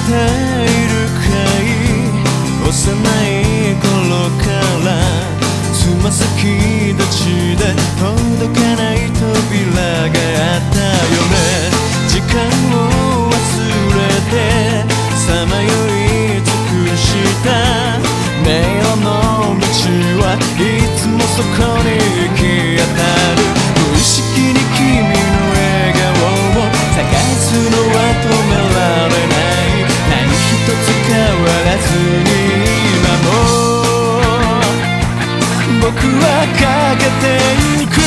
いるかい、幼い頃からつま先立ちで届かない扉があったよね。時間を忘れてさまよい尽くした迷路の道はいつもそこに行き当たる。無意識に君の笑顔を探すのは止められない。何一つ変わらずに今も僕はかけてゆく。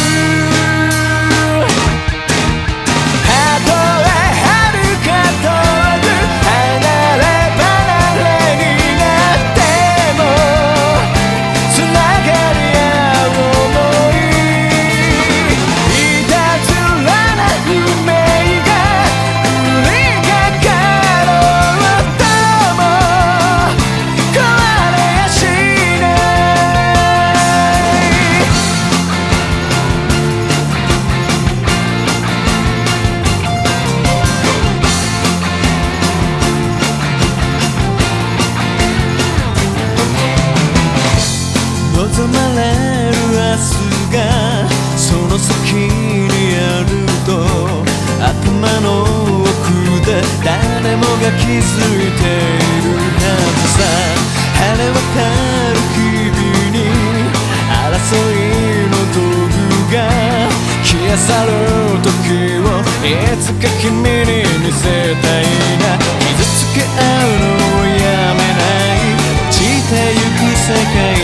望まれる明日がその先にあると頭の奥で誰もが気づいているはずさ。晴れ渡る日々に争いの道具が消え去る時をいつか君に見せたいな。傷つけ合うのをやめない、落ちてゆく世界